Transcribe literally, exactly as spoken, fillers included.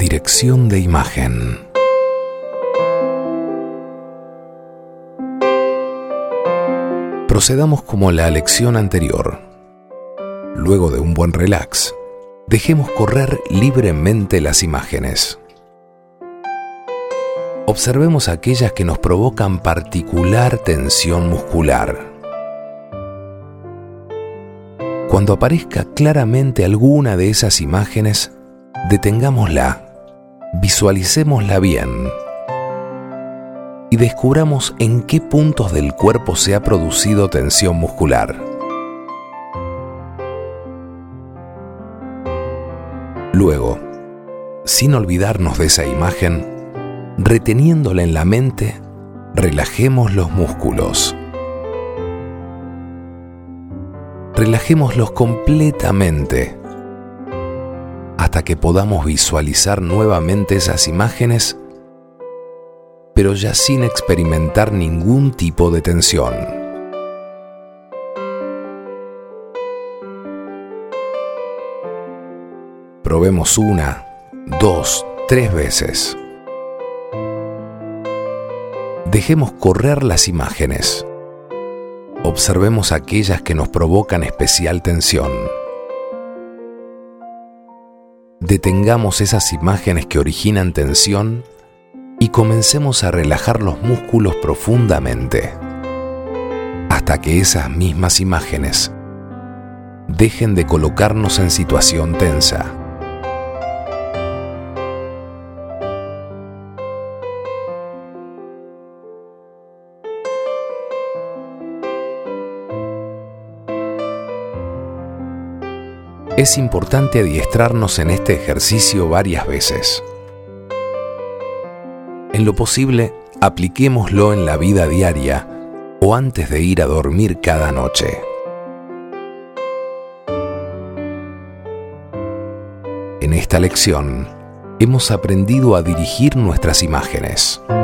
Dirección de imagen. Procedamos como la lección anterior. Luego de un buen relax, dejemos correr libremente las imágenes. Observemos aquellas que nos provocan particular tensión muscular. Cuando aparezca claramente alguna de esas imágenes, detengámosla, visualicémosla bien y descubramos en qué puntos del cuerpo se ha producido tensión muscular. Luego, sin olvidarnos de esa imagen, reteniéndola en la mente, relajemos los músculos. Relajémoslos completamente hasta que podamos visualizar nuevamente esas imágenes, pero ya sin experimentar ningún tipo de tensión. Probemos una, dos, tres veces. Dejemos correr las imágenes. Observemos aquellas que nos provocan especial tensión. Detengamos esas imágenes que originan tensión y comencemos a relajar los músculos profundamente, hasta que esas mismas imágenes dejen de colocarnos en situación tensa. Es importante adiestrarnos en este ejercicio varias veces. En lo posible, apliquémoslo en la vida diaria o antes de ir a dormir cada noche. En esta lección, hemos aprendido a dirigir nuestras imágenes.